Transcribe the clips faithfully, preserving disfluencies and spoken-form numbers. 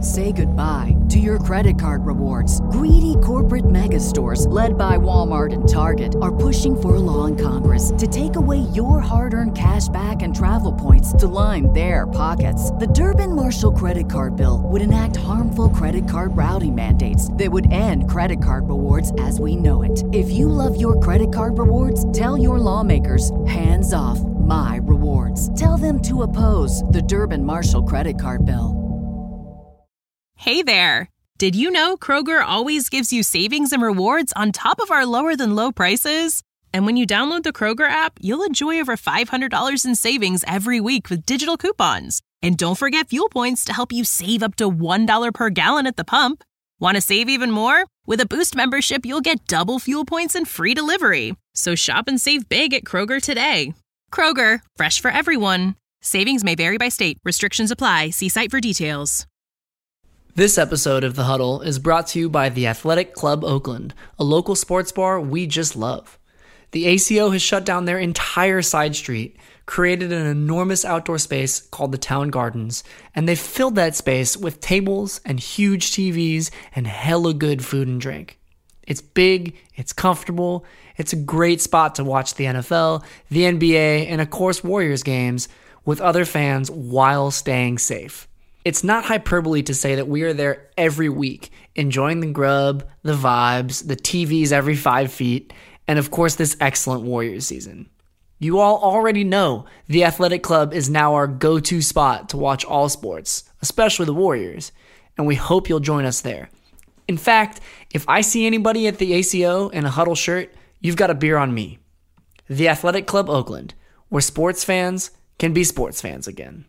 Say goodbye to your credit card rewards. Greedy corporate mega stores, led by Walmart and Target, are pushing for a law in Congress to take away your hard-earned cash back and travel points to line their pockets. The Durbin-Marshall credit card bill would enact harmful credit card routing mandates that would end credit card rewards as we know it. If you love your credit card rewards, tell your lawmakers, hands off my rewards. Tell them to oppose the Durbin-Marshall credit card bill. Hey there! Did you know Kroger always gives you savings and rewards on top of our lower than low prices? And when you download the Kroger app, you'll enjoy over five hundred dollars in savings every week with digital coupons. And don't forget fuel points to help you save up to one dollar per gallon at the pump. Want to save even more? With a Boost membership, you'll get double fuel points and free delivery. So shop and save big at Kroger today. Kroger, fresh for everyone. Savings may vary by state. Restrictions apply. See site for details. This episode of The Huddle is brought to you by the Athletic Club Oakland, a local sports bar we just love. The A C O has shut down their entire side street, created an enormous outdoor space called the Town Gardens, and they've filled that space with tables and huge T Vs and hella good food and drink. It's big, it's comfortable, it's a great spot to watch the N F L, the N B A, and of course Warriors games with other fans while staying safe. It's not hyperbole to say that we are there every week, enjoying the grub, the vibes, the T Vs every five feet, and of course this excellent Warriors season. You all already know the Athletic Club is now our go-to spot to watch all sports, especially the Warriors, and we hope you'll join us there. In fact, if I see anybody at the A C O in a Huddle shirt, you've got a beer on me. The Athletic Club Oakland, where sports fans can be sports fans again.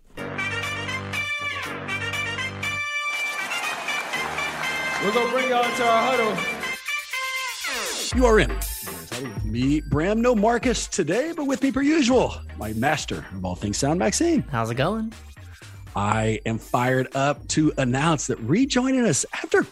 We're going to bring y'all into our huddle. You are in. With me, Bram, no Marcus today, but with me per usual, my master of all things sound, Maxime. How's it going? I am fired up to announce that rejoining us after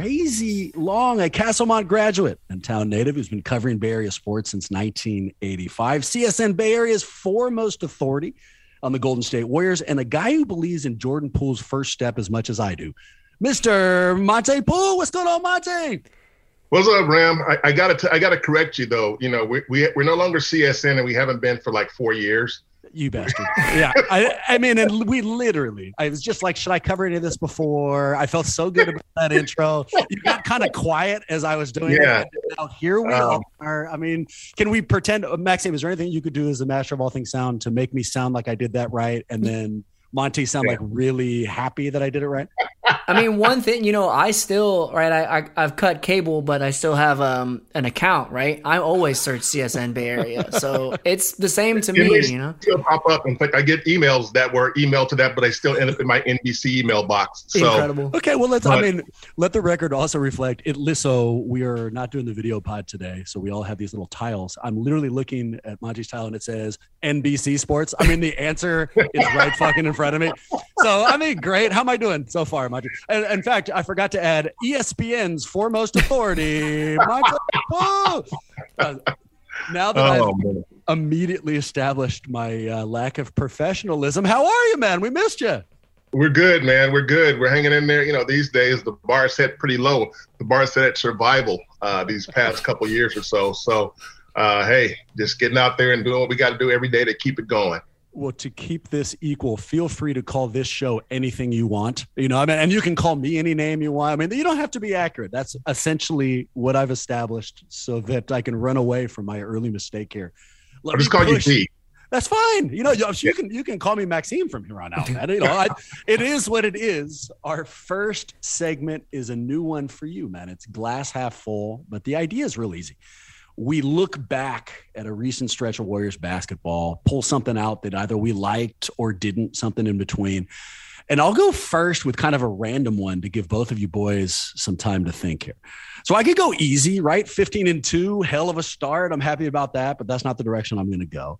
crazy long, a Castlemont graduate and town native who's been covering Bay Area sports since nineteen eighty-five, C S N Bay Area's foremost authority on the Golden State Warriors, and a guy who believes in Jordan Poole's first step as much as I do. Mister Monte Poole, what's going on, Monte? What's up, Ram? I, I gotta, t- I gotta correct you though. You know, we, we we're no longer C S N, and we haven't been for like four years. You bastard! Yeah, I, I mean, and we literally. I was just like, should I cover any of this before? I felt so good about that intro. You got kind of quiet as I was doing yeah. it. Now here we um, are. I mean, can we pretend, Maxime? Is there anything you could do as the master of all things sound to make me sound like I did that right, and then Monty sound yeah. like really happy that I did it right? I mean, one thing, you know, I still, right, I, I, I've cut cable, but I still have um an account, right? I always search C S N Bay Area. So it's the same to me, you know? Still pop up. In fact, I get emails that were emailed to that, but I still end up in my N B C email box. So. Incredible. Okay, well, let's, but, I mean, let the record also reflect it. So we are not doing the video pod today. So we all have these little tiles. I'm literally looking at Monty's tile and it says N B C Sports. I mean, the answer is right fucking in front of me. So, I mean, great. How am I doing so far, Monty? And, in fact, I forgot to add E S P N's foremost authority, Monty Poole. Uh, now that oh, I've man. immediately established my uh, lack of professionalism, how are you, man? We missed you. We're good, man. We're good. We're hanging in there. You know, these days the bar is set pretty low. The bar is set at survival uh, these past couple years or so. So, uh, hey, just getting out there and doing what we got to do every day to keep it going. Well, to keep this equal, feel free to call this show anything you want. You know, I mean, and you can call me any name you want. I mean, you don't have to be accurate. That's essentially what I've established so that I can run away from my early mistake here. Let I'll just call push. you T. That's fine. You know, you can you can call me Maxime from here on out, man. You know, I, it is what it is. Our first segment is a new one for you, man. It's glass half full, but the idea is real easy. We look back at a recent stretch of Warriors basketball, pull something out that either we liked or didn't, something in between. And I'll go first with kind of a random one to give both of you boys some time to think here. So I could go easy, right? fifteen and two, hell of a start. I'm happy about that, but that's not the direction I'm going to go.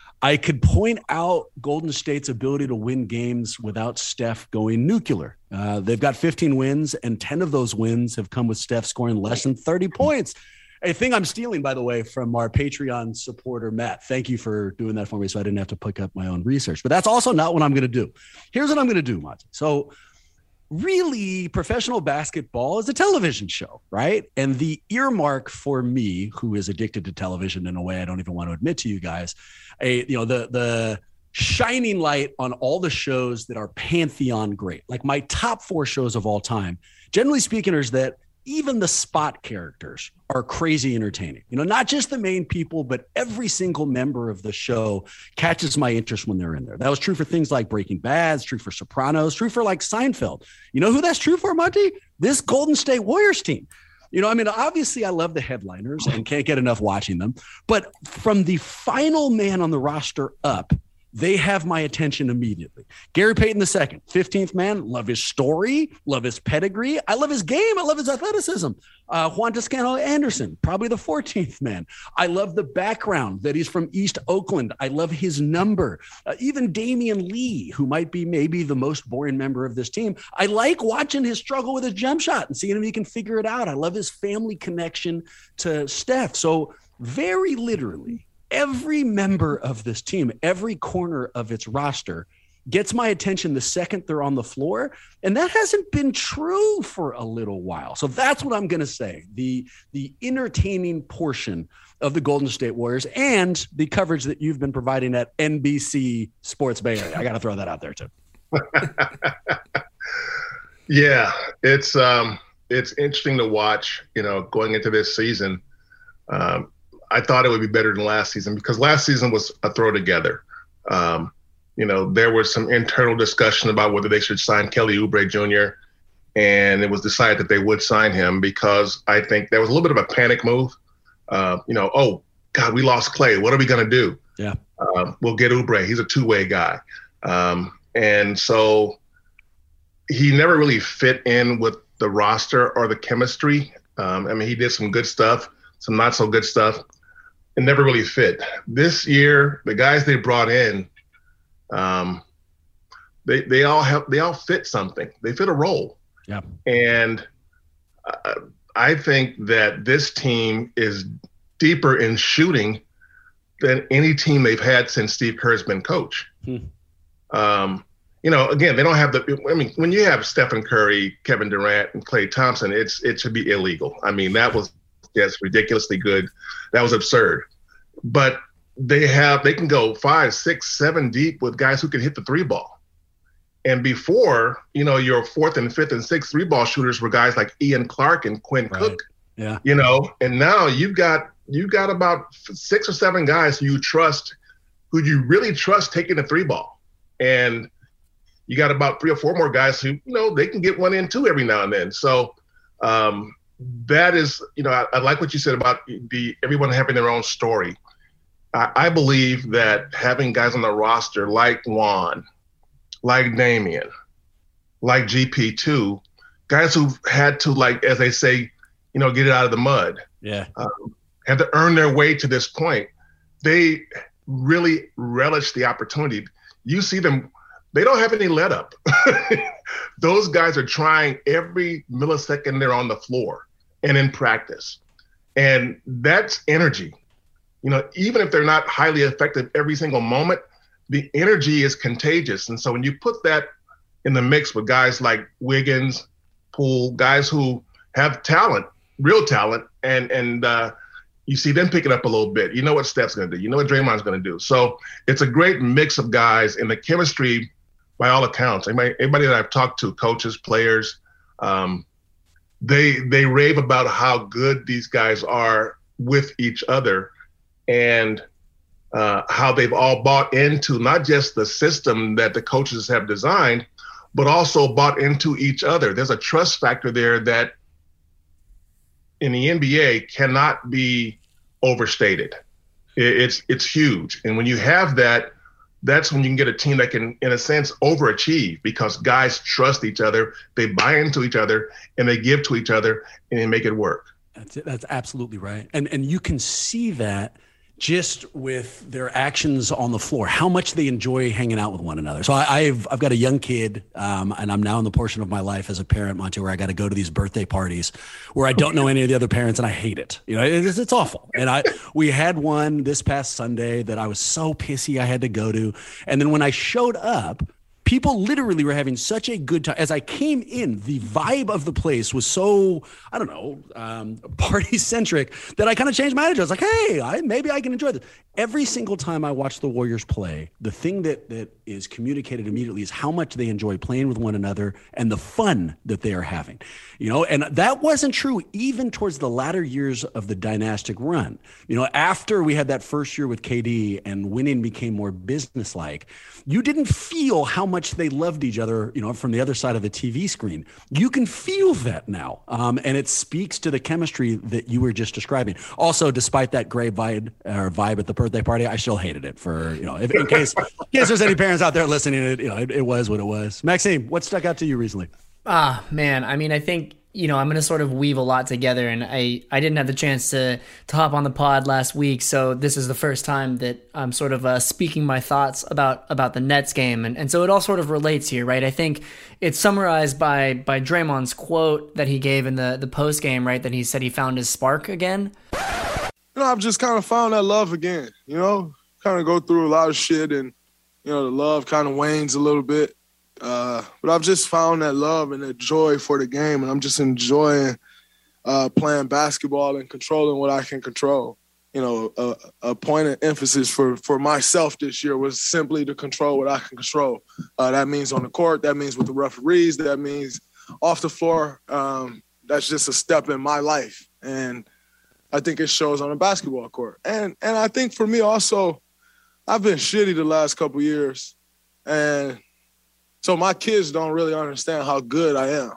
I could point out Golden State's ability to win games without Steph going nuclear. Uh, they've got fifteen wins, and ten of those wins have come with Steph scoring less than thirty points. A thing I'm stealing, by the way, from our Patreon supporter, Matt. Thank you for doing that for me so I didn't have to pick up my own research. But that's also not what I'm going to do. Here's what I'm going to do, Monty. So really professional basketball is a television show, right? And the earmark for me, who is addicted to television in a way I don't even want to admit to you guys, a you know the the shining light on all the shows that are pantheon great, like my top four shows of all time, generally speaking, is that even the spot characters are crazy entertaining. You know, not just the main people, but every single member of the show catches my interest when they're in there. That was true for things like Breaking Bad, it's true for Sopranos, true for like Seinfeld. You know who that's true for, Monty? This Golden State Warriors team. You know, I mean, obviously I love the headliners and can't get enough watching them, but from the final man on the roster up, they have my attention immediately. Gary Payton the second, fifteenth man, love his story, love his pedigree. I love his game. I love his athleticism. Uh, Juan Toscano Anderson, probably the fourteenth man. I love the background that he's from East Oakland. I love his number. Uh, even Damian Lee, who might be maybe the most boring member of this team. I like watching his struggle with his jump shot and seeing if he can figure it out. I love his family connection to Steph. So very literally, every member of this team, every corner of its roster gets my attention the second they're on the floor. And that hasn't been true for a little while. So that's what I'm going to say. The, the entertaining portion of the Golden State Warriors and the coverage that you've been providing at N B C Sports Bay Area. I got to throw that out there too. Yeah, it's, um, it's interesting to watch, you know, going into this season. Um, I thought it would be better than last season because last season was a throw together. Um, you know, there was some internal discussion about whether they should sign Kelly Oubre Junior, and it was decided that they would sign him because I think there was a little bit of a panic move. Uh, you know, oh, God, we lost Clay. What are we going to do? Yeah. Uh, we'll get Oubre. He's a two-way guy. Um, and so he never really fit in with the roster or the chemistry. Um, I mean, he did some good stuff, some not so good stuff. It never really fit. This year, the guys they brought in, um, they they all have they all fit something. They fit a role. Yeah. And uh, I think that this team is deeper in shooting than any team they've had since Steve Kerr's been coach. Hmm. Um, you know, again, they don't have the. I mean, when you have Stephen Curry, Kevin Durant, and Klay Thompson, it's it should be illegal. I mean, that was. Yes, ridiculously good. That was absurd. But they have they can go five, six, seven deep with guys who can hit the three ball. And before, you know, your fourth and fifth and sixth three ball shooters were guys like Ian Clark and Quinn right. Cook. Yeah. You know, and now you've got you've got about six or seven guys who you trust, who you really trust taking the three ball. And you got about three or four more guys who, you know, they can get one in too every now and then. So um that is, you know, I, I like what you said about the everyone having their own story. I, I believe that having guys on the roster like Juan, like Damian, like G P two, guys who've had to, like, as they say, you know, get it out of the mud. Yeah. Um, have to earn their way to this point. They really relish the opportunity. You see them, they don't have any let up. Those guys are trying every millisecond they're on the floor and in practice. And that's energy. You know, even if they're not highly effective every single moment, the energy is contagious. And so when you put that in the mix with guys like Wiggins, Poole, guys who have talent, real talent, and and uh, you see them picking up a little bit. You know what Steph's going to do. You know what Draymond's going to do. So it's a great mix of guys, and the chemistry, by all accounts, everybody, everybody that I've talked to, coaches, players, um, they they rave about how good these guys are with each other, and uh, how they've all bought into not just the system that the coaches have designed, but also bought into each other. There's a trust factor there that in the N B A cannot be overstated. It's it's huge, and when you have that, that's when you can get a team that can, in a sense, overachieve because guys trust each other, they buy into each other, and they give to each other, and they make it work. That's that's absolutely right. And and you can see that just with their actions on the floor, how much they enjoy hanging out with one another. So I, I've I've got a young kid, um, and I'm now in the portion of my life as a parent, Monty, where I got to go to these birthday parties where I don't know any of the other parents, and I hate it. You know, it's, it's awful. And I we had one this past Sunday that I was so pissy I had to go to, and then when I showed up, people literally were having such a good time. As I came in, the vibe of the place was so, I don't know, um, party centric that I kind of changed my attitude. I was like, hey, I, maybe I can enjoy this. Every single time I watch the Warriors play, the thing that that is communicated immediately is how much they enjoy playing with one another and the fun that they are having. You know, and that wasn't true even towards the latter years of the dynastic run. You know, after we had that first year with K D and winning became more businesslike, you didn't feel how much they loved each other, you know, from the other side of the T V screen. You can feel that now. Um, and it speaks to the chemistry that you were just describing. Also, despite that great vibe or vibe at the birthday party, I still hated it for, you know, if, in case in case there's any parents out there listening, it, you know, it, it was what it was. Maxime, what stuck out to you recently? Ah, man. I mean, I think, you know, I'm going to sort of weave a lot together, and I, I didn't have the chance to, to hop on the pod last week. So this is the first time that I'm sort of uh, speaking my thoughts about, about the Nets game. And, and so it all sort of relates here, right? I think it's summarized by, by Draymond's quote that he gave in the, the post game, right? That he said he found his spark again. You know, I've just kind of found that love again, you know, kind of go through a lot of shit and, you know, the love kind of wanes a little bit. Uh, but I've just found that love and that joy for the game, and I'm just enjoying uh, playing basketball and controlling what I can control. You know, a, a point of emphasis for, for myself this year was simply to control what I can control. Uh, that means on the court. That means with the referees. That means off the floor. Um, that's just a step in my life, and I think it shows on the basketball court. And and I think for me also, I've been shitty the last couple years, and so my kids don't really understand how good I am.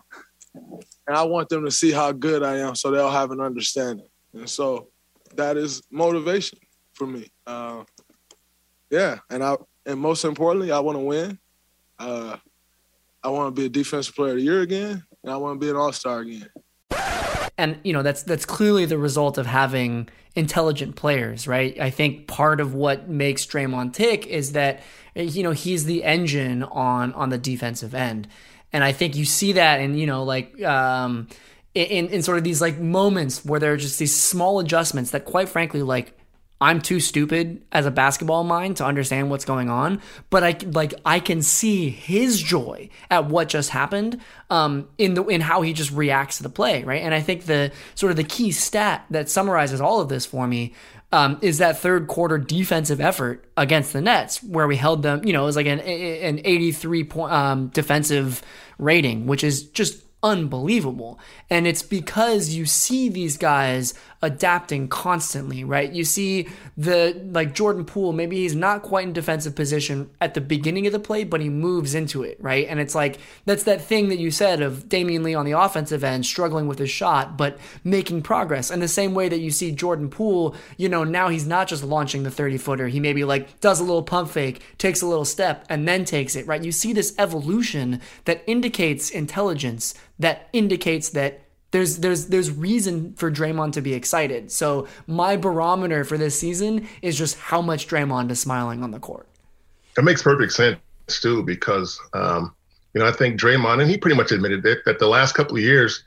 And I want them to see how good I am so they'll have an understanding. And so that is motivation for me. Uh, yeah, and I and most importantly, I want to win. Uh, I want to be a defensive player of the year again, and I want to be an all-star again. And, you know, that's that's clearly the result of having intelligent players, right? I think part of what makes Draymond tick is that, you know, he's the engine on on the defensive end. And I think you see that in, you know, like um, in, in sort of these like moments where there are just these small adjustments that, quite frankly, like, I'm too stupid as a basketball mind to understand what's going on, but I like I can see his joy at what just happened um, in the in how he just reacts to the play, right? And I think the sort of the key stat that summarizes all of this for me um, is that third quarter defensive effort against the Nets, where we held them. You know, it was like an an eighty-three point um, defensive rating, which is just unbelievable. And it's because you see these guys adapting constantly, right? You see the, like Jordan Poole, maybe he's not quite in defensive position at the beginning of the play, but he moves into it, right? And it's like, that's that thing that you said of Damian Lee on the offensive end struggling with his shot, but making progress. And the same way that you see Jordan Poole, you know, now he's not just launching the thirty footer. He maybe like does a little pump fake, takes a little step, and then takes it, right? You see this evolution that indicates intelligence, that indicates that There's there's there's reason for Draymond to be excited. So my barometer for this season is just how much Draymond is smiling on the court. That makes perfect sense too, because um, you know, I think Draymond, and he pretty much admitted it, that the last couple of years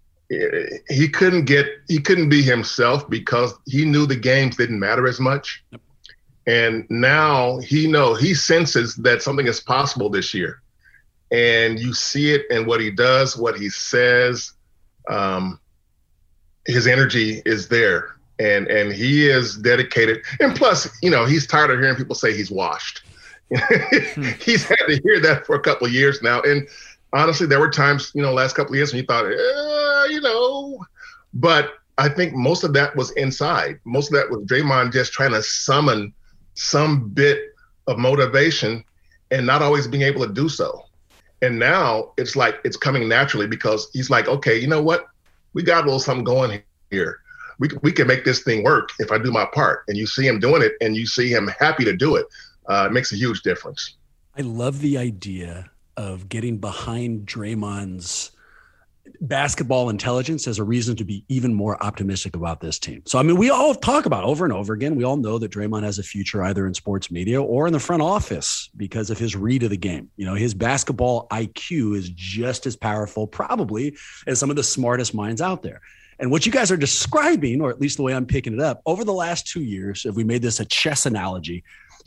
he couldn't get he couldn't be himself because he knew the games didn't matter as much. Yep. And now he know he senses that something is possible this year. And you see it in what he does, what he says. Um, his energy is there, and and he is dedicated. And plus, you know, he's tired of hearing people say he's washed. He's had to hear that for a couple of years now. And honestly, there were times, you know, last couple of years when you thought, eh, you know, but I think most of that was inside. Most of that was Draymond just trying to summon some bit of motivation and not always being able to do so. And now it's like it's coming naturally because he's like, okay, you know what? We got a little something going here. We we can make this thing work if I do my part. And you see him doing it, and you see him happy to do it. Uh, it makes a huge difference. I love the idea of getting behind Draymond's basketball intelligence as a reason to be even more optimistic about this team. So, I mean, we all talk about over and over again, we all know that Draymond has a future either in sports media or in the front office because of his read of the game. You know, his basketball I Q is just as powerful probably as some of the smartest minds out there. And what you guys are describing, or at least the way I'm picking it up, over the last two years, if we made this a chess analogy,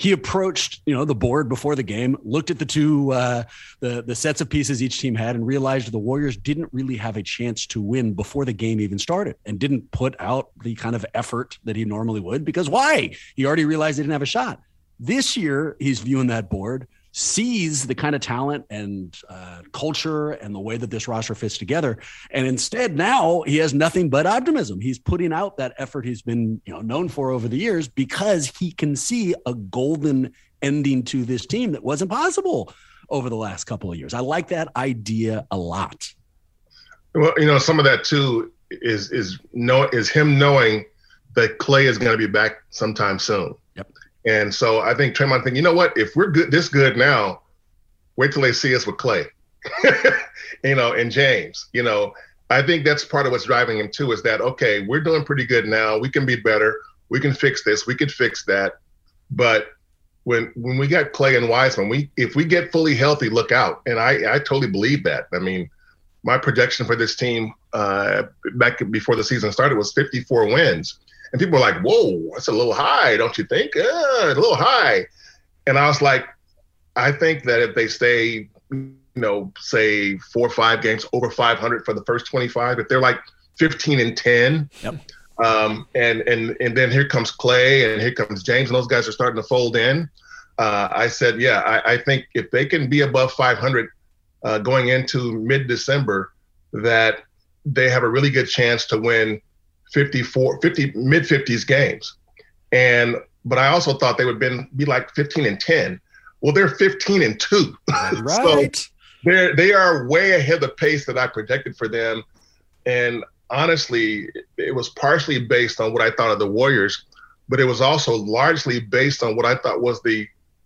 he approached, you know, the board before the game, looked at the two, uh, the, the sets of pieces each team had, and realized the Warriors didn't really have a chance to win before the game even started, and didn't put out the kind of effort that he normally would, because why? He already realized he didn't have a shot. This year, he's viewing that board, sees the kind of talent and uh, culture and the way that this roster fits together. And instead now he has nothing but optimism. He's putting out that effort he's been, you know, known for over the years, because he can see a golden ending to this team that wasn't possible over the last couple of years. I like that idea a lot. Well, you know, some of that too is, is know, is him knowing that Klay is going to be back sometime soon. Yep. And so I think Draymond thinking, you know what, if we're good, this good now, wait till they see us with Klay, you know, and James, you know, I think that's part of what's driving him too, is that, okay, we're doing pretty good now. We can be better. We can fix this. We can fix that. But when, when we got Klay and Wiseman, we, if we get fully healthy, look out. And I, I totally believe that. I mean, my projection for this team uh, back before the season started was fifty-four wins. And people were like, whoa, that's a little high, don't you think? Uh, a little high. And I was like, I think that if they stay, you know, say four or five games over five hundred for the first twenty-five, if they're like fifteen and ten, yep. um, and, and, and then here comes Klay and here comes James, and those guys are starting to fold in. Uh, I said, yeah, I, I think if they can be above five hundred uh, going into mid-December, that they have a really good chance to win fifty-four, fifty, mid fifties games. And, but I also thought they would been, be like fifteen and ten. Well, they're fifteen and two. Right. So they're, they are way ahead of the pace that I projected for them. And honestly, it was partially based on what I thought of the Warriors, but it was also largely based on what I thought was the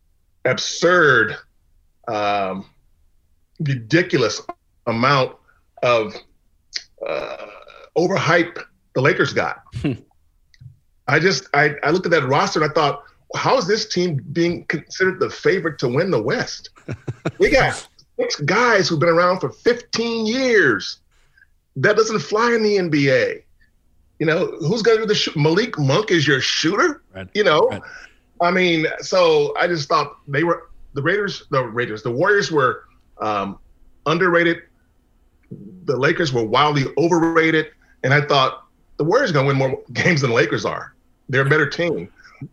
absurd, um, ridiculous amount of uh, overhype the Lakers got. I just, I, I looked at that roster and I thought, how is this team being considered the favorite to win the West? We got six guys who've been around for fifteen years. That doesn't fly in the N B A. You know, who's going to do the shoot? Malik Monk is your shooter? Right. You know? Right. I mean, so I just thought they were, the Raiders, the Raiders, the Warriors were um, underrated. The Lakers were wildly overrated. And I thought, the Warriors are going to win more games than the Lakers are. They're a better team.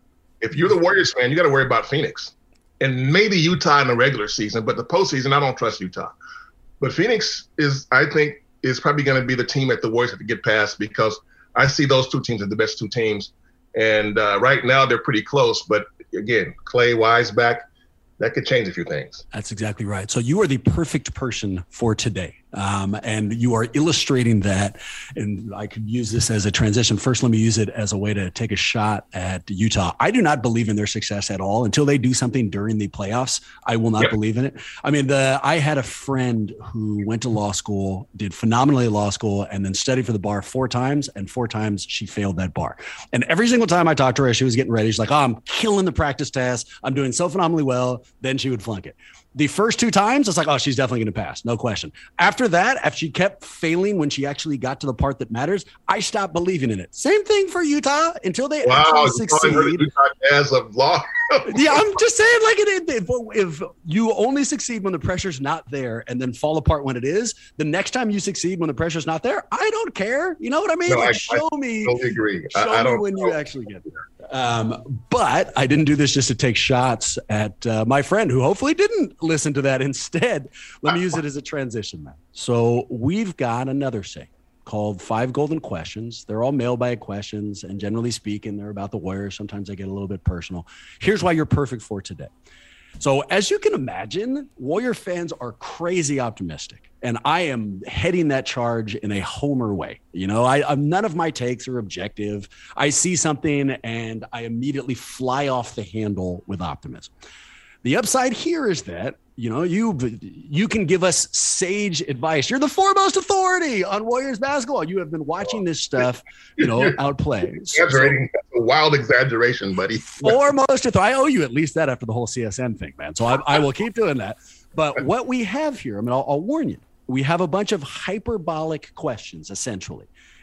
If you're the Warriors fan, you got to worry about Phoenix and maybe Utah in the regular season, but the postseason, I don't trust Utah. But Phoenix is, I think, is probably going to be the team that the Warriors have to get past, because I see those two teams as the best two teams. And uh, right now they're pretty close. But again, Klay, Wise back, that could change a few things. That's exactly right. So you are the perfect person for today. Um, and you are illustrating that. And I could use this as a transition. First, let me use it as a way to take a shot at Utah. I do not believe in their success at all until they do something during the playoffs. I will not yep. believe in it. I mean, the I had a friend who went to law school, did phenomenally at law school, and then studied for the bar four times, and four times she failed that bar. And every single time I talked to her, she was getting ready. She's like, oh, I'm killing the practice test. I'm doing so phenomenally well. Then she would flunk it. The first two times, it's like, oh, she's definitely going to pass. No question. After that, after she kept failing when she actually got to the part that matters, I stopped believing in it. Same thing for Utah until they wow, actually succeed. Utah as of law. Yeah, I'm just saying, like, if, if you only succeed when the pressure's not there and then fall apart when it is, the next time you succeed when the pressure's not there, I don't care. You know what I mean? No, like, I, show I me. Totally agree. Show I, I don't me when know. you actually get there. Um, but I didn't do this just to take shots at uh, my friend who hopefully didn't listen to that. Instead, let me use it as a transition, man. So we've got another segment called Five Golden Questions. They're all mailbag questions, and generally speaking, they're about the Warriors. Sometimes they get a little bit personal. Here's why you're perfect for today. So as you can imagine, Warrior fans are crazy optimistic, and I am heading that charge in a homer way. You know, I, I'm, none of my takes are objective. I see something and I immediately fly off the handle with optimism. The upside here is that, you know, you you can give us sage advice. You're the foremost authority on Warriors basketball. You have been watching this stuff, you know, outplay. Exaggerating. That's a wild exaggeration, buddy. Foremost authority. I owe you at least that after the whole C S N thing, man. So I, I will keep doing that. But what we have here, I mean, I'll, I'll warn you, we have a bunch of hyperbolic questions, essentially.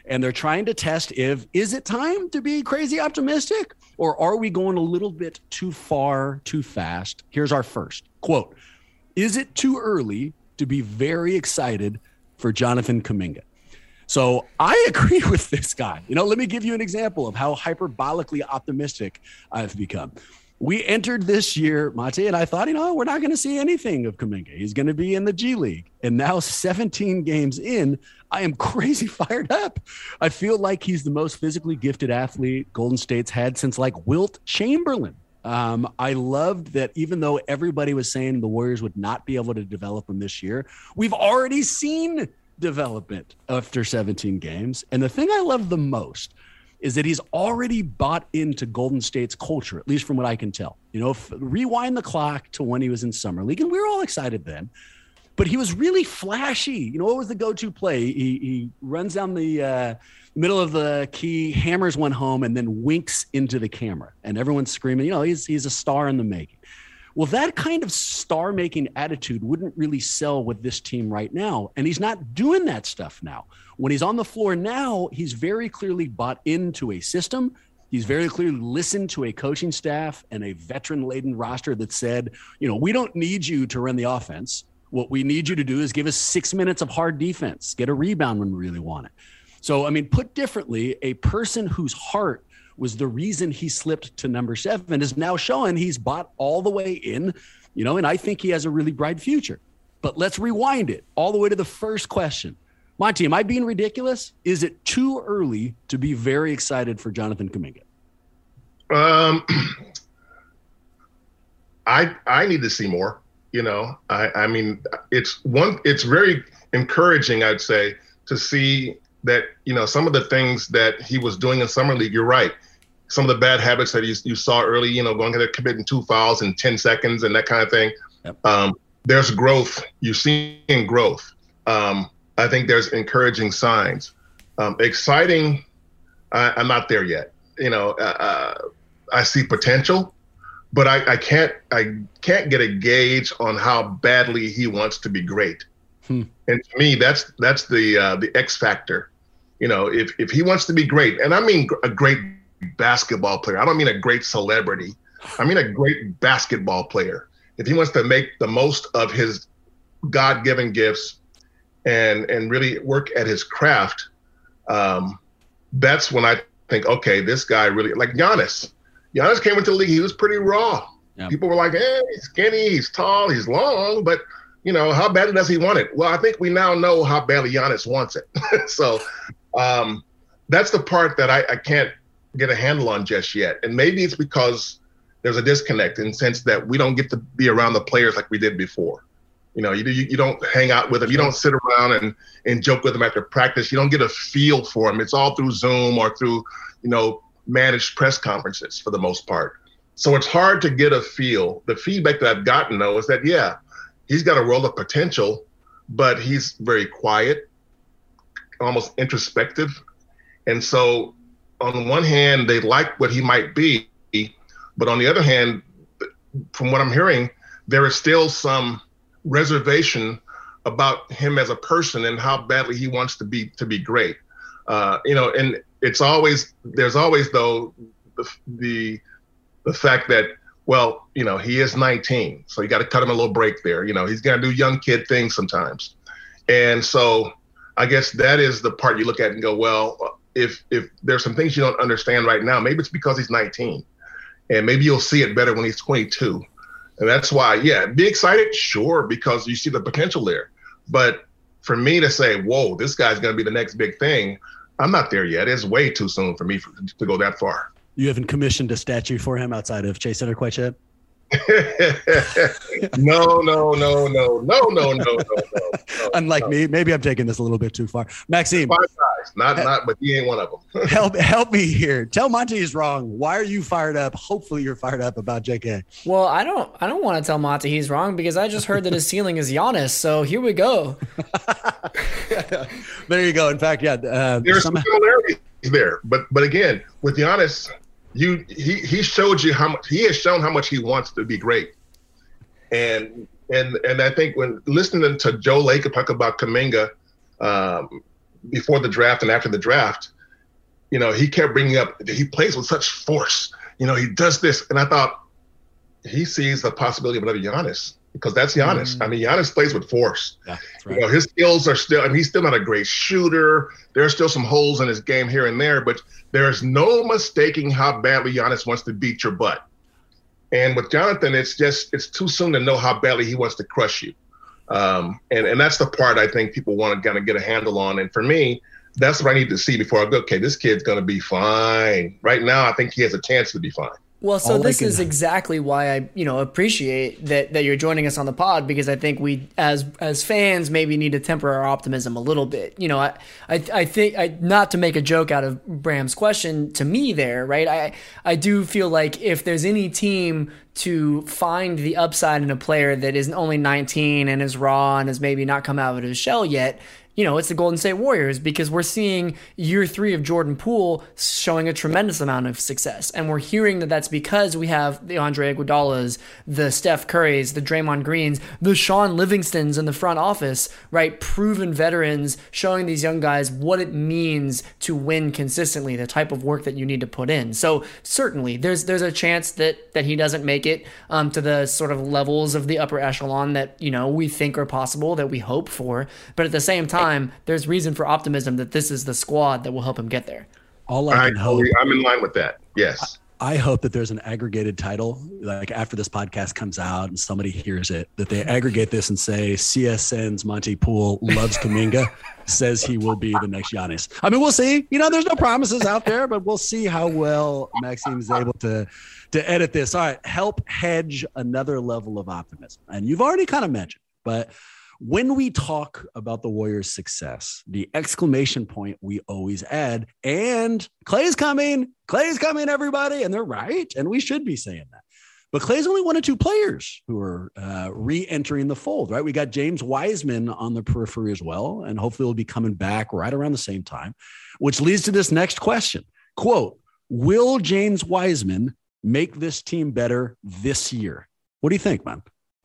And they're trying to test if, is it time to be crazy optimistic, or are we going a little bit too far, too fast? Here's our first quote. Is it too early to be very excited for Jonathan Kuminga? So I agree with this guy. You know, let me give you an example of how hyperbolically optimistic I've become. We entered this year, Monty, and I thought, you know, we're not going to see anything of Kuminga. He's going to be in the G League. And now seventeen games in, I am crazy fired up. I feel like he's the most physically gifted athlete Golden State's had since like Wilt Chamberlain. Um, I loved that even though everybody was saying the Warriors would not be able to develop him this year, we've already seen development after seventeen games. And the thing I love the most is that he's already bought into Golden State's culture, at least from what I can tell. You know, if, rewind the clock to when he was in Summer League, and we were all excited then, but he was really flashy. You know, what was the go-to play? He, he runs down the uh, middle of the key, hammers one home, and then winks into the camera. And everyone's screaming, you know, he's he's a star in the making. Well, that kind of star-making attitude wouldn't really sell with this team right now. And he's not doing that stuff now. When he's on the floor now, he's very clearly bought into a system. He's very clearly listened to a coaching staff and a veteran-laden roster that said, you know, we don't need you to run the offense. What we need you to do is give us six minutes of hard defense, get a rebound when we really want it. So, I mean, put differently, a person whose heart was the reason he slipped to number seven is now showing he's bought all the way in, you know, and I think he has a really bright future. But let's rewind it all the way to the first question. Monty, am I being ridiculous? Is it too early to be very excited for Jonathan Kuminga? Um, I I need to see more. You know, I, I mean, it's one. It's very encouraging, I'd say, to see that, you know, some of the things that he was doing in Summer League, you're right. Some of the bad habits that you, you saw early, you know, going to committing two fouls in ten seconds and that kind of thing. Yep. Um, there's growth. You're seeing growth. Um, I think there's encouraging signs. Um, exciting, I, I'm not there yet. You know, uh, I see potential, but I, I can't I can't get a gauge on how badly he wants to be great. Hmm. And to me, that's that's the uh, the X factor. You know, if if he wants to be great, and I mean a great basketball player. I don't mean a great celebrity. I mean a great basketball player. If he wants to make the most of his God-given gifts and and really work at his craft, um, that's when I think, okay, this guy really, like Giannis. Giannis came into the league, he was pretty raw. Yep. People were like, eh, he's skinny, he's tall, he's long, but, you know, how badly does he want it? Well, I think we now know how badly Giannis wants it. So um, that's the part that I, I can't get a handle on just yet. And maybe it's because there's a disconnect in the sense that we don't get to be around the players like we did before. You know, you, you, you don't hang out with them. You don't sit around and, and joke with them after practice. You don't get a feel for them. It's all through Zoom or through, you know, managed press conferences for the most part. So it's hard to get a feel. The feedback that I've gotten, though, is that, yeah, he's got a world of potential, but he's very quiet, almost introspective. And so on one hand, they like what he might be, but on the other hand, from what I'm hearing, there is still some reservation about him as a person and how badly he wants to be to be great. Uh, you know, and it's always there's always though the the, the fact that, well, you know, he is nineteen, so you got to cut him a little break there. You know, he's gonna do young kid things sometimes, and so I guess that is the part you look at and go, well, if if there's some things you don't understand right now, maybe it's because he's nineteen, and maybe you'll see it better when he's twenty-two. And that's why, yeah, be excited, sure, because you see the potential there. But for me to say, whoa, this guy's going to be the next big thing, I'm not there yet. It's way too soon for me for, to go that far. You haven't commissioned a statue for him outside of Chase Center quite yet? no, no, no, no, no, no, no, no, no. Unlike no. me, maybe I'm taking this a little bit too far. Maxime, five guys, not not, but he ain't one of them. help, help me here. Tell Monty he's wrong. Why are you fired up? Hopefully, you're fired up about J K. Well, I don't, I don't want to tell Monty he's wrong because I just heard that his ceiling is Giannis. So here we go. There you go. In fact, yeah, uh, there's some similarities there, but but again, with Giannis. You he he showed you how much he has shown how much he wants to be great, and and and I think when listening to Joe Lacob talk about Kuminga, um, before the draft and after the draft, you know, he kept bringing up that he plays with such force. You know, he does this. And I thought he sees the possibility of another Giannis, because that's Giannis. Mm. I mean, Giannis plays with force. Yeah, that's right. You know, his skills are still, I mean, he's still not a great shooter. There are still some holes in his game here and there, but there's no mistaking how badly Giannis wants to beat your butt. And with Jonathan, it's just, it's too soon to know how badly he wants to crush you. Um, and, and that's the part I think people want to kind of get a handle on. And for me, that's what I need to see before I go, okay, this kid's going to be fine. Right now, I think he has a chance to be fine. Well, so All this can... is exactly why I, you know, appreciate that that you're joining us on the pod, because I think we, as as fans, maybe need to temper our optimism a little bit. You know, I I, I think I, not to make a joke out of Bram's question to me there, right? I I do feel like if there's any team to find the upside in a player that is only nineteen and is raw and has maybe not come out of his shell yet, you know, it's the Golden State Warriors, because we're seeing year three of Jordan Poole showing a tremendous amount of success. And we're hearing that that's because we have the Andre Iguodala's, the Steph Curry's, the Draymond Greens, the Sean Livingstons in the front office, right? Proven veterans showing these young guys what it means to win consistently, the type of work that you need to put in. So certainly there's there's a chance that that he doesn't make it um, to the sort of levels of the upper echelon that, you know, we think are possible, that we hope for. But at the same time, Time, there's reason for optimism that this is the squad that will help him get there. All I can I, hope, I'm in line with that. Yes. I hope that there's an aggregated title, like after this podcast comes out and somebody hears it, that they aggregate this and say C S N's Monty Poole loves Kuminga, says he will be the next Giannis. I mean, we'll see. You know, there's no promises out there, but we'll see how well Maxime is able to to edit this. All right, help hedge another level of optimism. And you've already kind of mentioned, but when we talk about the Warriors' success, the exclamation point we always add, and Klay's coming, Klay's coming, everybody. And they're right. And we should be saying that. But Klay's only one of two players who are uh, re-entering the fold, right? We got James Wiseman on the periphery as well. And hopefully he'll be coming back right around the same time, which leads to this next question. Quote, will James Wiseman make this team better this year? What do you think, man?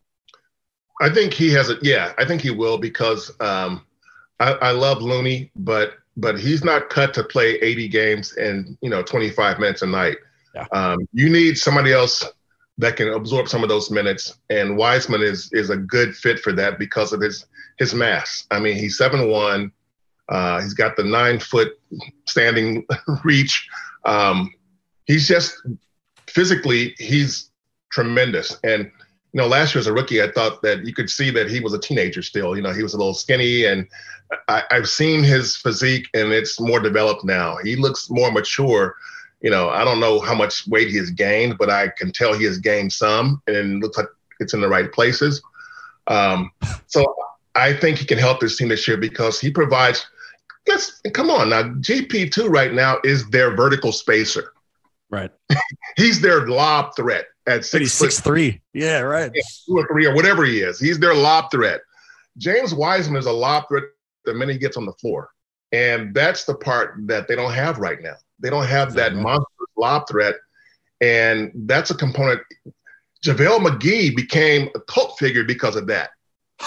I think he has a yeah. I think he will, because um, I, I love Looney, but but he's not cut to play eighty games and you know twenty-five minutes a night. Yeah. Um, you need somebody else that can absorb some of those minutes, and Wiseman is is a good fit for that because of his his mass. I mean, he's seven one. Uh, he's got the nine foot standing reach. Um, he's just physically he's tremendous. And you know, last year as a rookie, I thought that you could see that he was a teenager still. You know, he was a little skinny, and I, I've seen his physique, and it's more developed now. He looks more mature. You know, I don't know how much weight he has gained, but I can tell he has gained some, and it looks like it's in the right places. Um, so I think he can help this team this year because he provides – let's come on now. G P two right now is their vertical spacer. Right. He's their lob threat. At six, he's six three. Yeah, right. Yeah, two or three or whatever he is. He's their lob threat. James Wiseman is a lob threat the minute he gets on the floor. And that's the part that they don't have right now. They don't have that right. monster lob threat. And that's a component. JaVale McGee became a cult figure because of that.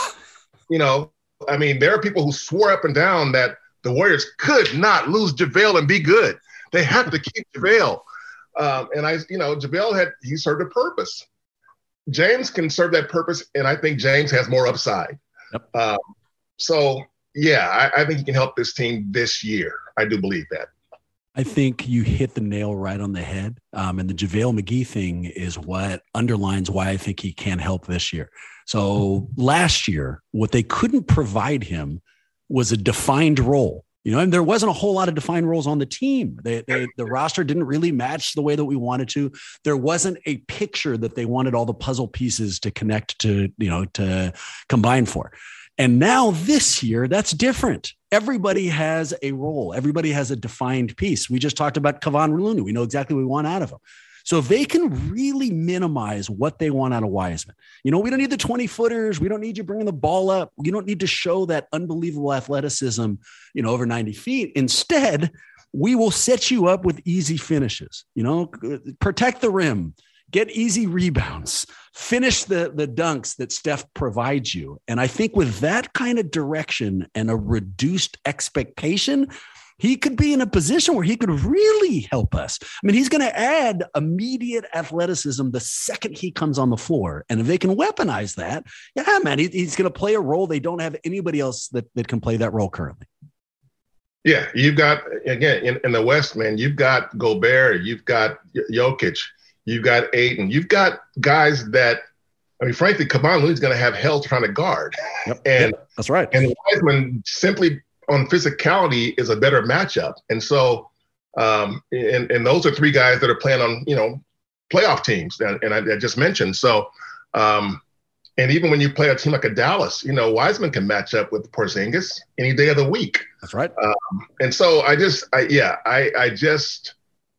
You know, I mean, there are people who swore up and down that the Warriors could not lose JaVale and be good. They have to keep JaVale. Um, and I, you know, JaVale had, he served a purpose. James can serve that purpose, and I think James has more upside. Yep. Um, so, yeah, I, I think he can help this team this year. I do believe that. I think you hit the nail right on the head. Um, and the JaVale McGee thing is what underlines why I think he can help this year. So last year, what they couldn't provide him was a defined role. You know, and there wasn't a whole lot of defined roles on the team. They, they, the roster didn't really match the way that we wanted to. There wasn't a picture that they wanted all the puzzle pieces to connect to, you know, to combine for. And now this year, that's different. Everybody has a role. Everybody has a defined piece. We just talked about Kevon Looney. We know exactly what we want out of him. So if they can really minimize what they want out of Wiseman, you know, we don't need the twenty footers. We don't need you bringing the ball up. We don't need to show that unbelievable athleticism, you know, over ninety feet. Instead, we will set you up with easy finishes, you know, protect the rim, get easy rebounds, finish the, the dunks that Steph provides you. And I think with that kind of direction and a reduced expectation, he could be in a position where he could really help us. I mean, he's going to add immediate athleticism the second he comes on the floor. And if they can weaponize that, yeah, man, he, he's going to play a role they don't have anybody else that, that can play that role currently. Yeah, you've got, again, in, in the West, man, you've got Gobert, you've got Jokic, you've got Ayton, you've got guys that, I mean, frankly, Kevon Looney's going to have hell trying to guard. Yep. And yep, that's right. And Wiseman simply on physicality is a better matchup. And so, um, and, and those are three guys that are playing on, you know, playoff teams. And, and I, I just mentioned, so, um, and even when you play a team like a Dallas, you know, Wiseman can match up with Porzingis any day of the week. That's right. Um, and so I just, I, yeah, I, I just,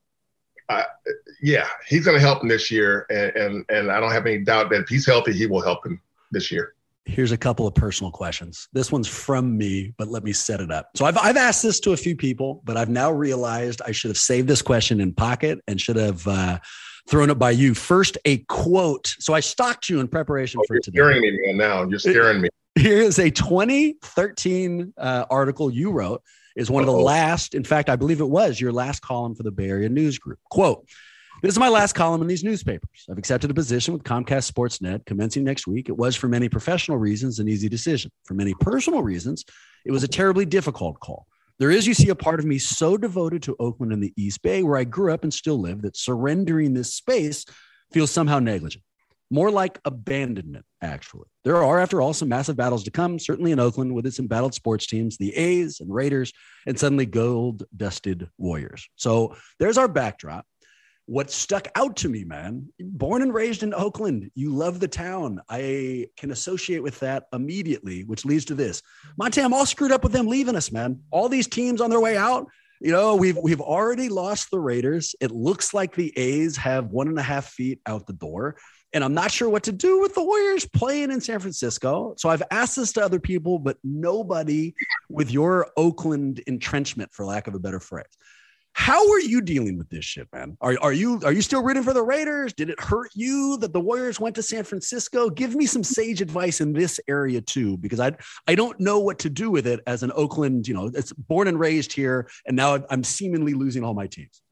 I, yeah, he's going to help him this year. And, and, and I don't have any doubt that if he's healthy, he will help him this year. Here's a couple of personal questions. This one's from me, but let me set it up. So I've, I've asked this to a few people, but I've now realized I should have saved this question in pocket and should have uh, thrown it by you. First, a quote. So I stalked you in preparation oh, for you're today. You're scaring me, man, now. You're scaring me. Here is a twenty thirteen uh, article you wrote. Is one Uh-oh. of the last, in fact, I believe it was your last column for the Bay Area News Group. Quote, "This is my last column in these newspapers. I've accepted a position with Comcast Sportsnet commencing next week. It was, for many professional reasons, an easy decision. For many personal reasons, it was a terribly difficult call. There is, you see, a part of me so devoted to Oakland and the East Bay, where I grew up and still live, that surrendering this space feels somehow negligent. More like abandonment, actually. There are, after all, some massive battles to come, certainly in Oakland with its embattled sports teams, the A's and Raiders, and suddenly gold-dusted Warriors. So there's our backdrop. What stuck out to me, man, born and raised in Oakland, you love the town. I can associate with that immediately, which leads to this. Monte, I'm all screwed up with them leaving us, man. All these teams on their way out. You know, we've we've already lost the Raiders. It looks like the A's have one and a half feet out the door. And I'm not sure what to do with the Warriors playing in San Francisco. So I've asked this to other people, but nobody with your Oakland entrenchment, for lack of a better phrase. How are you dealing with this shit, man? Are, are you are you still rooting for the Raiders? Did it hurt you that the Warriors went to San Francisco? Give me some sage advice in this area too, because I I don't know what to do with it as an Oakland, you know, it's born and raised here, and now I'm seemingly losing all my teams.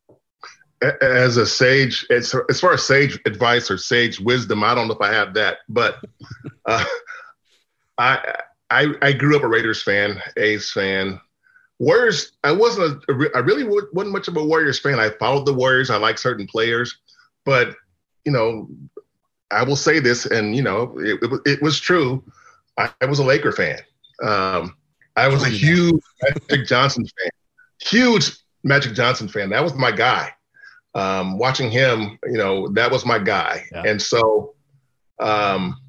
As a sage, as, as far as sage advice or sage wisdom, I don't know if I have that, but uh, I, I I grew up a Raiders fan, A's fan. Warriors, I wasn't a, I really wasn't much of a Warriors fan. I followed the Warriors. I like certain players, but you know, I will say this, and you know, it, it, it was true. I, I was a Laker fan. Um, I was a huge Magic Johnson fan, huge Magic Johnson fan. That was my guy. Um, watching him, you know, that was my guy. Yeah. And so um,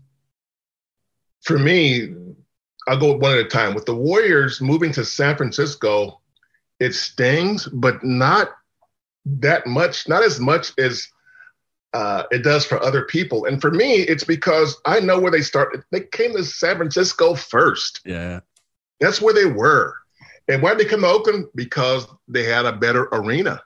for me, I'll go one at a time. With the Warriors moving to San Francisco, it stings, but not that much, not as much as uh, it does for other people. And for me, it's because I know where they started. They came to San Francisco first. Yeah. That's where they were. And why did they come to Oakland? Because they had a better arena.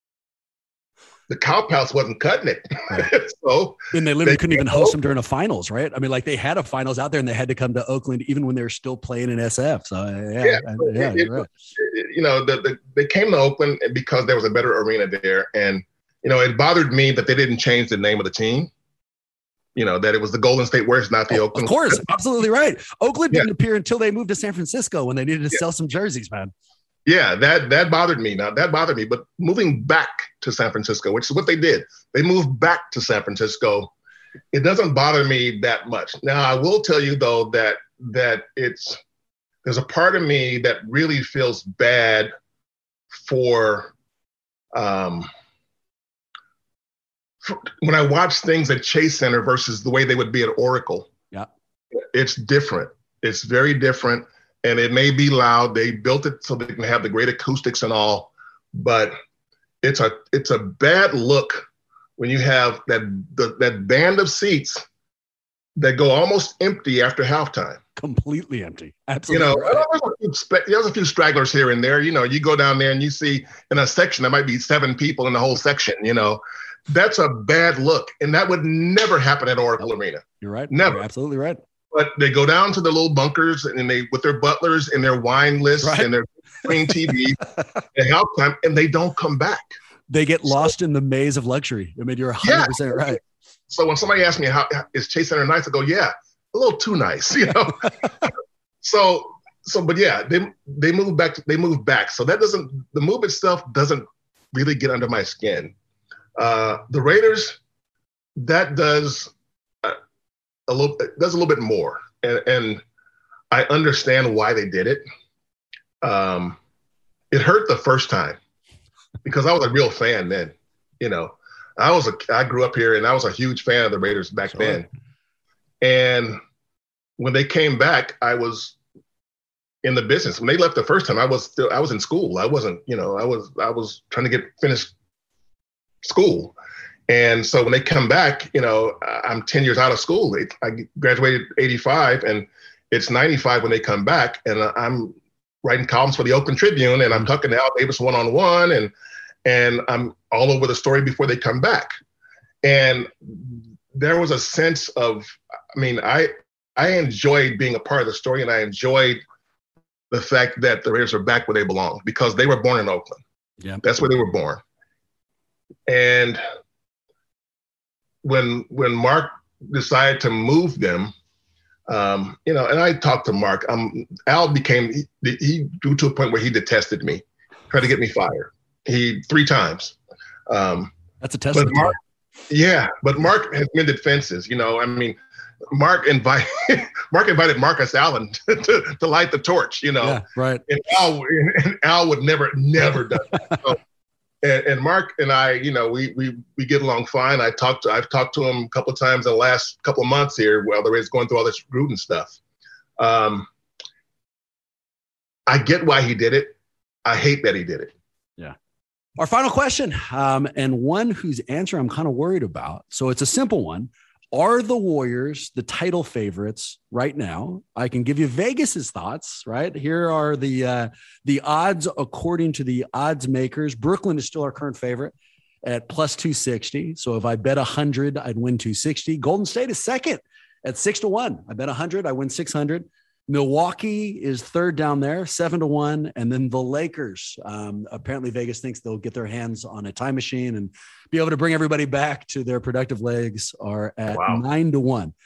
The Cow Palace wasn't cutting it. Right. So and they literally they couldn't even host them during a finals, right? I mean, like they had a finals out there and they had to come to Oakland even when they were still playing in S F. So yeah, yeah, yeah it, right. it, you know, the, the, they came to Oakland because there was a better arena there. And, you know, it bothered me that they didn't change the name of the team. You know, that it was the Golden State Warriors, not the oh, Oakland. Of course, absolutely right. Oakland didn't yeah. appear until they moved to San Francisco when they needed to yeah. sell some jerseys, man. Yeah, that that bothered me. Now that bothered me, but moving back to San Francisco, which is what they did, they moved back to San Francisco. It doesn't bother me that much. Now I will tell you though that that it's there's a part of me that really feels bad for, um, for when I watch things at Chase Center versus the way they would be at Oracle. Yeah, it's different. It's very different. And it may be loud. They built it so they can have the great acoustics and all, but it's a it's a bad look when you have that the, that band of seats that go almost empty after halftime. Completely empty. Absolutely. You know, right. there's, a few, there's a few stragglers here and there. You know, you go down there and you see in a section there might be seven people in the whole section. You know, That's a bad look. And that would never happen at Oracle Arena. You're right. Never. You're absolutely right. But they go down to the little bunkers and they, with their butlers and their wine lists right. and their screen T V, they help them, and they don't come back. They get lost so, in the maze of luxury. I mean, you're one hundred percent yeah. right. So when somebody asks me, how is Chase Center nice? I go, yeah, a little too nice, you know? so, so, but yeah, they, they move back, they move back. So that doesn't, the move itself doesn't really get under my skin. Uh, the Raiders, that does uh, a little, does a little bit more. And, and I understand why they did it. Um, it hurt the first time because I was a real fan then, you know. I was a, I grew up here and I was a huge fan of the Raiders back sure. then. And when they came back, I was in the business. When they left the first time, I was still, I was in school. I wasn't, you know, I was, I was trying to get finished school. And so when they come back, you know, I'm ten years out of school. I graduated eighty-five and it's ninety-five when they come back, and I'm writing columns for the Oakland Tribune, and I'm talking to Al Davis one-on-one, and and I'm all over the story before they come back. And there was a sense of, I mean, I I enjoyed being a part of the story, and I enjoyed the fact that the Raiders are back where they belong because they were born in Oakland. Yeah, that's where they were born. And when when Mark decided to move them, um, you know, and I talked to Mark. Um, Al became he, he grew to a point where he detested me, tried to get me fired. He three times. Um, That's a testament. But Mark, yeah, but Mark has mended fences. You know, I mean, Mark invited Mark invited Marcus Allen to, to, to light the torch. You know, yeah, right. And Al and Al would never never done that. So, and, and Mark and I, you know, we we we get along fine. I talked to I've talked to him a couple of times in the last couple of months here while the Raiders going through all this Gruden stuff. Um, I get why he did it. I hate that he did it. Yeah. Our final question, um, and one whose answer I'm kind of worried about. So it's a simple one. Are the Warriors the title favorites right now? I can give you Vegas's thoughts, right? Here are the uh, the odds according to the odds makers. Brooklyn is still our current favorite at plus two sixty. So if I bet one hundred, I'd win two sixty. Golden State is second at six to one. I bet one hundred, I win six hundred. Milwaukee is third down there, seven to one. And then the Lakers. Um, apparently Vegas thinks they'll get their hands on a time machine and be able to bring everybody back to their productive legs, are at wow. nine to one.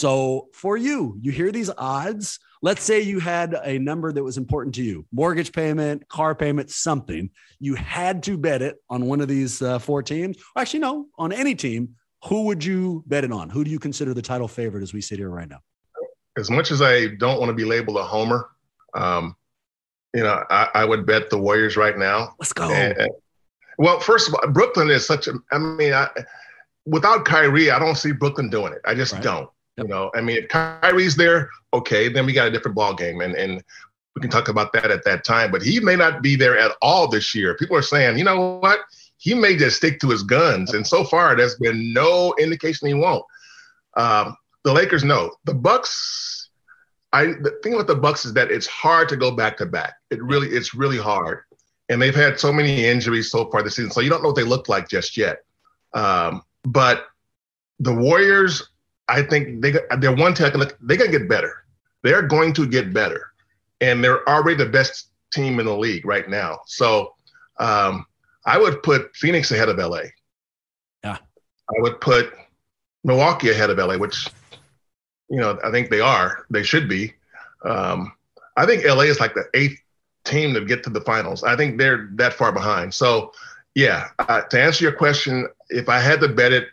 So for you, you hear these odds. Let's say you had a number that was important to you, mortgage payment, car payment, something. You had to bet it on one of these uh, four teams. Actually, no, on any team. Who would you bet it on? Who do you consider the title favorite as we sit here right now? As much as I don't want to be labeled a homer, um, you know, I, I would bet the Warriors right now. Let's go. And, well, first of all, Brooklyn is such a, I mean, I, without Kyrie, I don't see Brooklyn doing it. I just right. don't, yep. you know, I mean, if Kyrie's there, okay, then we got a different ball game. And, and we can talk about that at that time, but he may not be there at all this year. People are saying, you know what? He may just stick to his guns. And so far, there's been no indication he won't. Um, The Lakers, no. The Bucks, I the thing about the Bucks is that it's hard to go back to back. It really, it's really hard, and they've had so many injuries so far this season, so you don't know what they look like just yet. Um, but the Warriors, I think they they're one team. They're gonna get better. They're going to get better, and they're already the best team in the league right now. So um, I would put Phoenix ahead of L A. Yeah, I would put Milwaukee ahead of L A, which. You know, I think they are. They should be. Um, I think L A is like the eighth team to get to the finals. I think they're that far behind. So, yeah, uh, to answer your question, if I had to bet it,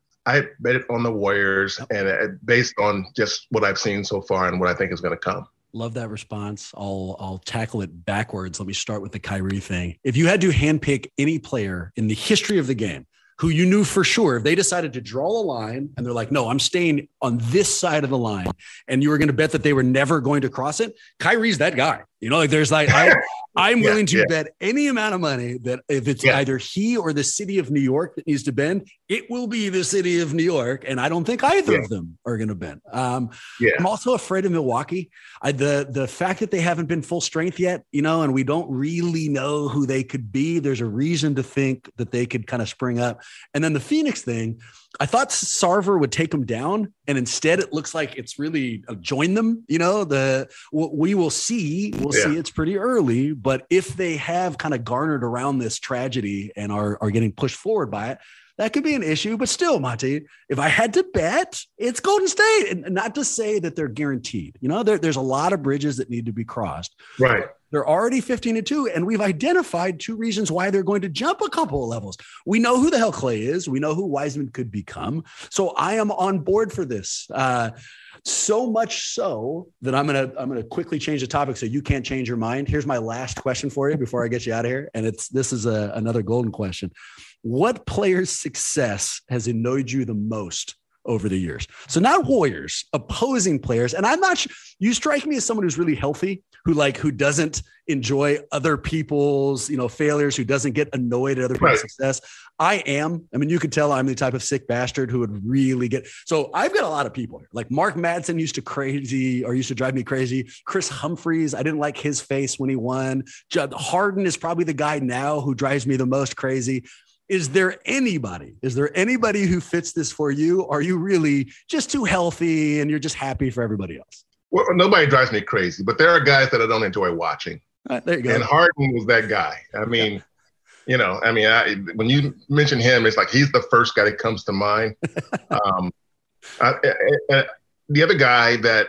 I bet it on the Warriors, and uh, based on just what I've seen so far and what I think is going to come. Love that response. I'll I'll tackle it backwards. Let me start with the Kyrie thing. If you had to handpick any player in the history of the game who you knew for sure, if they decided to draw a line and they're like, no, I'm staying on this side of the line, and you were going to bet that they were never going to cross it, Kyrie's that guy. You know, like there's like, I, I'm yeah, willing to yeah. bet any amount of money that if it's Yeah. either he or the city of New York that needs to bend, it will be the city of New York. And I don't think either Yeah. of them are going to bend. Um, Yeah. I'm also afraid of Milwaukee. I, the, the fact that they haven't been full strength yet, you know, and we don't really know who they could be. There's a reason to think that they could kind of spring up. And then the Phoenix thing, I thought Sarver would take them down, and instead it looks like it's really uh, join them. You know, the we will see. We'll Yeah. see. It's pretty early, but if they have kind of garnered around this tragedy and are are getting pushed forward by it, that could be an issue. But still, Monty, if I had to bet, it's Golden State, and not to say that they're guaranteed. You know, there, there's a lot of bridges that need to be crossed. Right. They're already fifteen to two, and we've identified two reasons why they're going to jump a couple of levels. We know who the hell Clay is. We know who Wiseman could become. So I am on board for this. Uh, so much so that I'm gonna I'm gonna quickly change the topic so you can't change your mind. Here's my last question for you before I get you out of here, and it's this is a, another golden question. What player's success has annoyed you the most over the years? So not Warriors, opposing players. And I'm not sure, you strike me as someone who's really healthy, who like, who doesn't enjoy other people's, you know, failures, who doesn't get annoyed at other people's Right. success. I am. I mean, you could tell I'm the type of sick bastard who would really get, so I've got a lot of people here. Like Mark Madsen used to crazy or used to drive me crazy. Chris Humphries, I didn't like his face when he won. Judd Harden is probably the guy now who drives me the most crazy. Is there anybody, is there anybody who fits this for you? Are you really just too healthy and you're just happy for everybody else? Well, nobody drives me crazy, but there are guys that I don't enjoy watching. All right, there you go. And Harden was that guy. I mean, you know, I mean, I, when you mention him, it's like he's the first guy that comes to mind. um, I, I, I, the other guy that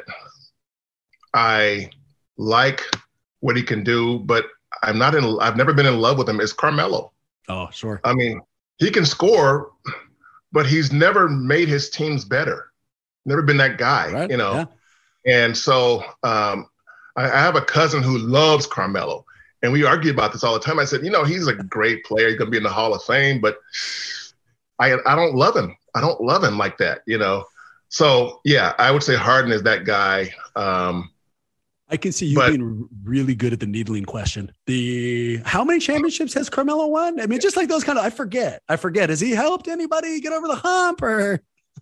I like what he can do, but I'm not in. I've never been in love with him. Is Carmelo. Oh, sure. I mean, he can score, but he's never made his teams better. Never been that guy, Right. you know. Yeah. And so um, I, I have a cousin who loves Carmelo, and we argue about this all the time. I said, you know, he's a great player. He's going to be in the Hall of Fame, but I I don't love him. I don't love him like that, you know. So, yeah, I would say Harden is that guy. Um, I can see you but, being really good at the needling question. The how many championships has Carmelo won? I mean, just like those kind of, I forget. I forget. Has he helped anybody get over the hump or?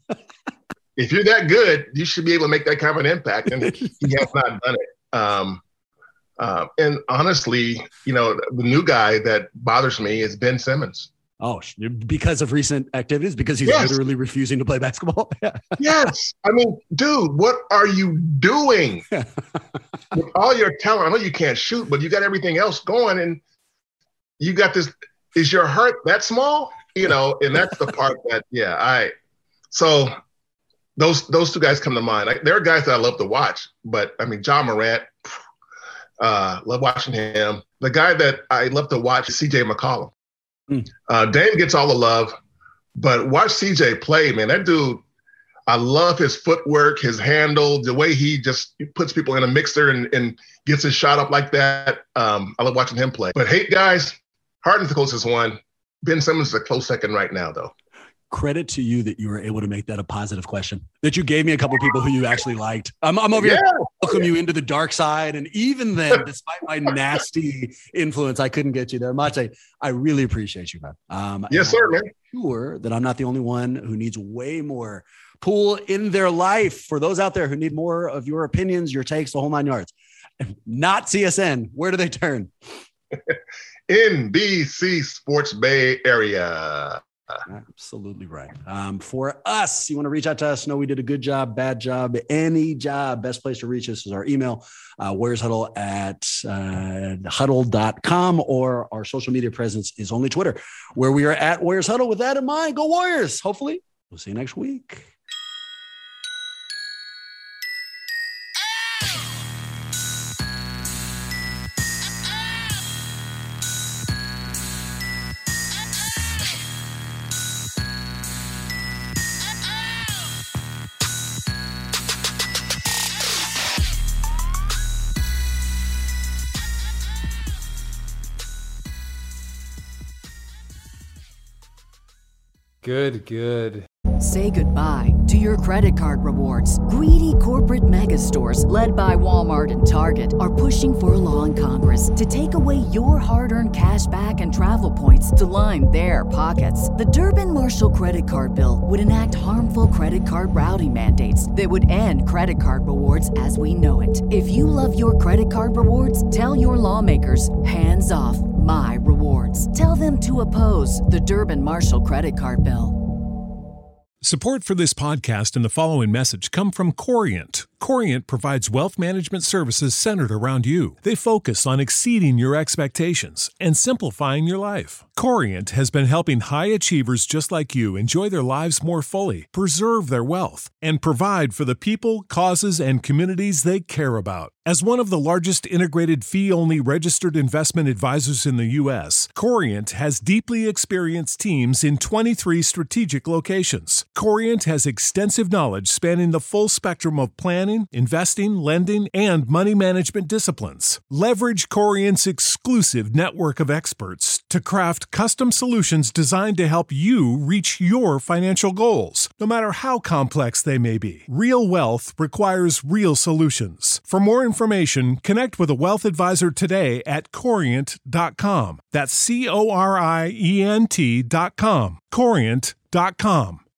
If you're that good, you should be able to make that kind of an impact. And he has not done it. Um, uh, and honestly, you know, the new guy that bothers me is Ben Simmons. Oh, because of recent activities, because he's Yes. literally refusing to play basketball. Yes. I mean, dude, what are you doing with all your talent? I know you can't shoot, but you got everything else going. And you got this, is your heart that small? You know, and that's the part that, yeah, I, so those, those two guys come to mind. Like, there are guys that I love to watch, but I mean, John Morant, uh, love watching him. The guy that I love to watch is C J McCollum. Mm. Uh, Dame gets all the love, but watch C J play, man. That dude, I love his footwork, his handle, the way he just puts people in a mixer and, and gets his shot up like that. Um, I love watching him play. But hey, guys, Harden's the closest one. Ben Simmons is a close second right now, though. Credit to you that you were able to make that a positive question, that you gave me a couple of people who you actually liked. I'm, I'm over yeah. here to welcome you into the dark side. And even then, despite my nasty influence, I couldn't get you there. Mate, I really appreciate you, man. Um, yes, sir, man. I'm sure that I'm not the only one who needs way more pool in their life. For those out there who need more of your opinions, your takes, the whole nine yards. Not C S N. Where do they turn? N B C Sports Bay Area. Absolutely right. Um, for us, you want to reach out to us, know we did a good job, bad job, any job. Best place to reach us is our email, uh, Warriors Huddle at uh, huddle dot com, or our social media presence is only Twitter, where we are at Warriors Huddle. With that in mind, go Warriors. Hopefully, we'll see you next week. Good, good. Say goodbye to your credit card rewards. Greedy corporate mega stores, led by Walmart and Target, are pushing for a law in Congress to take away your hard-earned cash back and travel points to line their pockets. The Durbin-Marshall credit card bill would enact harmful credit card routing mandates that would end credit card rewards as we know it. If you love your credit card rewards, tell your lawmakers, hands off my rewards. Tell them to oppose the Durbin-Marshall credit card bill. Support for this podcast and the following message come from Corient. Corient provides wealth management services centered around you. They focus on exceeding your expectations and simplifying your life. Corient has been helping high achievers just like you enjoy their lives more fully, preserve their wealth, and provide for the people, causes, and communities they care about. As one of the largest integrated fee-only registered investment advisors in the U S, Corient has deeply experienced teams in twenty-three strategic locations. Corient has extensive knowledge spanning the full spectrum of planning, investing, lending, and money management disciplines. Leverage Corient's exclusive network of experts to craft custom solutions designed to help you reach your financial goals, no matter how complex they may be. Real wealth requires real solutions. For more information, connect with a wealth advisor today at corient dot com. That's C O R I E N T dot com. corient dot com.